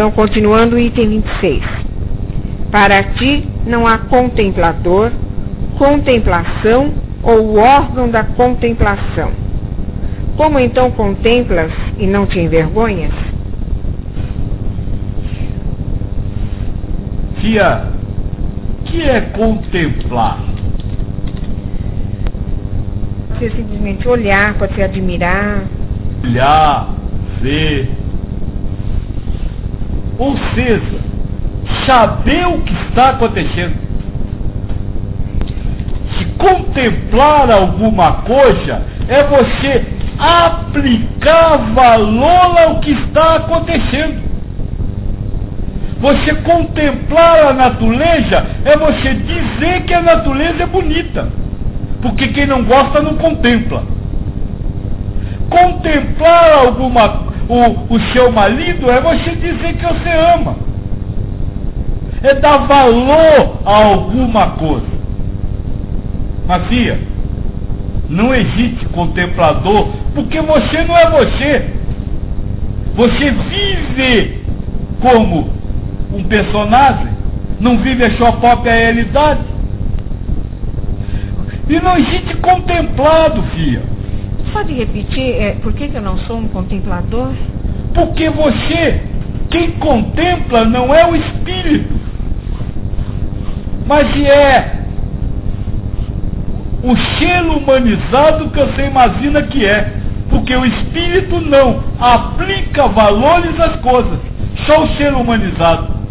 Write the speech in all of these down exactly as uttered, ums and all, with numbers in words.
Então, continuando o item vinte e seis. Para ti não há contemplador, contemplação ou órgão da contemplação. Como então contemplas e não te envergonhas? Tia, que é contemplar? Pode ser simplesmente olhar, pode ser admirar. Olhar, ver. Ou seja, saber o que está acontecendo. Se contemplar alguma coisa é você aplicar valor ao que está acontecendo. Você contemplar a natureza é você dizer que a natureza é bonita. Porque quem não gosta não contempla. Contemplar alguma, o, o seu marido é você dizer que você ama. É dar valor a alguma coisa. Mas filha, não existe contemplador, porque você não é você. Você vive como um personagem, não vive a sua própria realidade. E não existe contemplado, filha. Pode repetir, é, por que, que eu não sou um contemplador? Porque você, quem contempla não é o espírito, mas é o ser humanizado que você imagina que é. Porque o espírito não aplica valores às coisas, só o ser humanizado.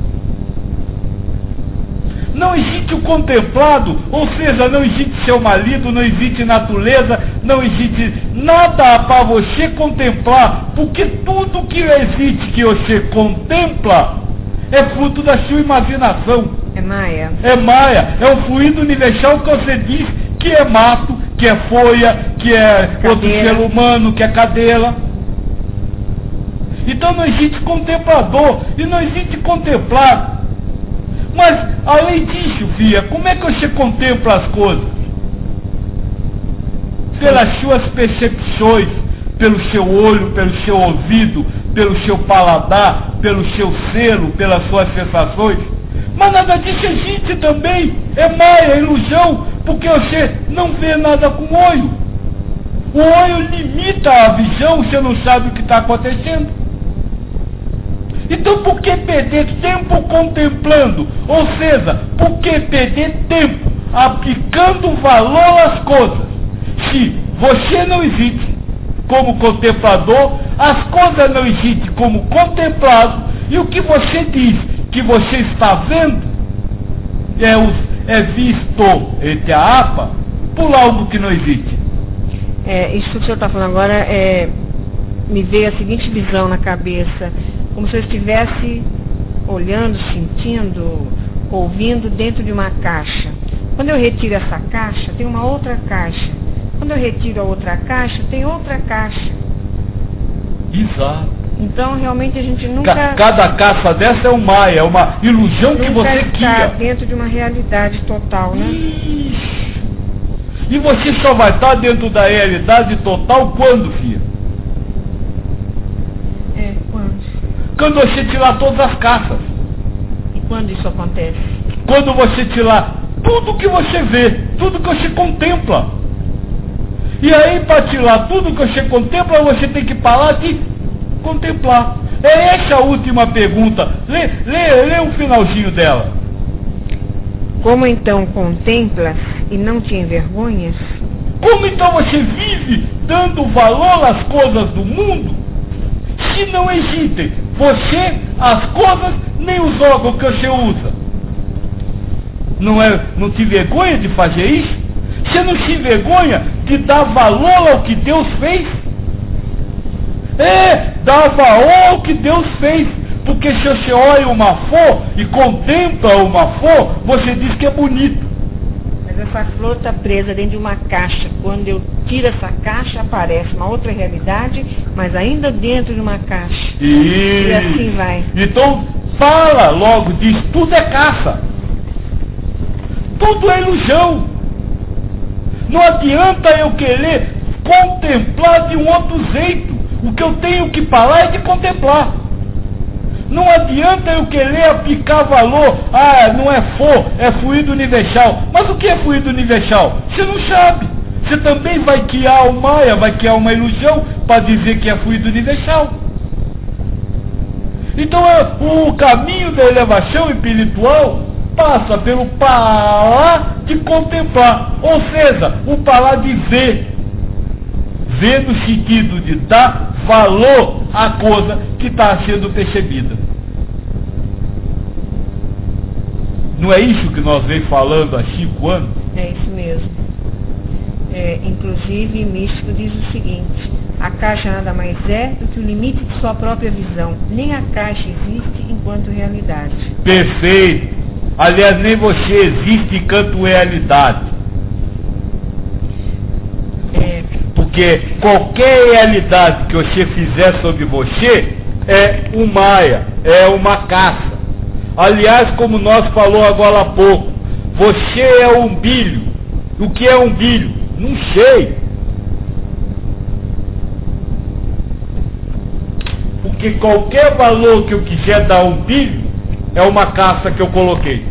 Não existe o contemplado, ou seja, não existe seu marido, não existe natureza, não existe nada para você contemplar, porque tudo que existe que você contempla é fruto da sua imaginação. É maia. É maia, é o fluido universal que você diz que é mato, que é folha, que é cadeira. Outro ser humano, que é cadeira. Então não existe contemplador e não existe contemplado. Mas, além disso, filha, como é que você contempla as coisas? Pelas suas percepções, pelo seu olho, pelo seu ouvido, pelo seu paladar, pelo seu selo, pelas suas sensações. Mas nada disso existe também. É maia, é ilusão, porque você não vê nada com o olho. O olho limita a visão, você não sabe o que está acontecendo. Então por que perder tempo contemplando? Ou seja, por que perder tempo aplicando valor às coisas? Se você não existe como contemplador, as coisas não existem como contemplado, e o que você diz que você está vendo é, o, é visto entre a apa por algo que não existe. É, isso que o senhor está falando agora, é, me veio a seguinte visão na cabeça. Como se eu estivesse olhando, sentindo, ouvindo dentro de uma caixa. Quando eu retiro essa caixa, tem uma outra caixa. Quando eu retiro a outra caixa, tem outra caixa. Exato. Então, realmente, a gente nunca... Ca- cada caixa dessa é um maia, é uma ilusão que você está cria. dentro de uma realidade total, né? Ixi. E você só vai estar dentro da realidade total quando, filha? É, quando? Quando você tirar todas as caças. E quando isso acontece? Quando você tirar tudo que você vê, tudo que você contempla. E aí, para tirar tudo que você contempla, você tem que parar de contemplar. É essa a última pergunta. Lê, lê, lê o finalzinho dela. Como então contemplas e não te envergonhas? Como então você vive dando valor às coisas do mundo, se não existem você, as coisas, nem os órgãos que você usa? Não, é, não te vergonha de fazer isso? Você não se envergonha de dar valor ao que Deus fez? É, dar valor ao que Deus fez. Porque se você olha uma flor e contempla uma flor, você diz que é bonito. Mas essa flor está presa dentro de uma caixa. Quando eu tiro essa caixa, aparece uma outra realidade, mas ainda dentro de uma caixa. E, e assim vai. Então, fala logo disso. Tudo é caça. Tudo é ilusão. Não adianta eu querer contemplar de um outro jeito. O que eu tenho que falar é de contemplar. Não adianta eu querer aplicar valor, ah, não é for, é fluido universal. Mas o que é fluido universal? Você não sabe. Você também vai criar uma maia, vai criar uma ilusão para dizer que é fluido universal. Então o caminho da elevação espiritual passa pelo parar de contemplar, ou seja, o parar de ver. Ver no sentido de dar valor à coisa que está sendo percebida. Não é isso que nós vem falando há cinco anos? É isso mesmo. É, inclusive, Místico diz o seguinte: a caixa nada mais é do que o limite de sua própria visão. Nem a caixa existe enquanto realidade. Perfeito. Aliás, nem você existe enquanto realidade. É. Porque qualquer realidade que você fizer sobre você é um maia, é uma caça. Aliás, como nós falou agora há pouco, você é um umbilho. O que é umbilho? Não sei. Porque qualquer valor que eu quiser dar a umbilho é uma caça que eu coloquei.